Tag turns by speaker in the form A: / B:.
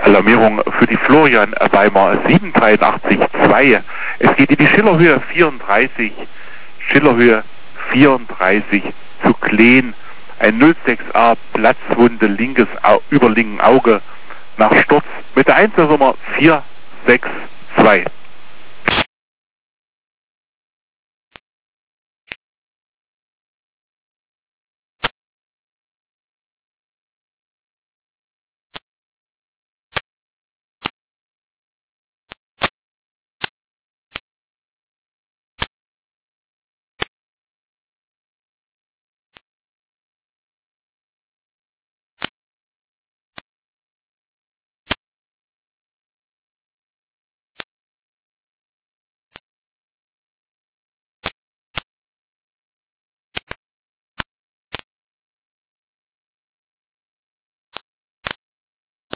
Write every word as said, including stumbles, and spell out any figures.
A: Alarmierung für die Florian Weimer sieben drei acht zwei. Es geht in die Schillerhöhe vierunddreißig, Schillerhöhe vierunddreißig zu Kleen. Ein null sechs A, Platzwunde, linkes Au über linken Auge nach Sturz mit der Einzelnummer vier sechs zwei.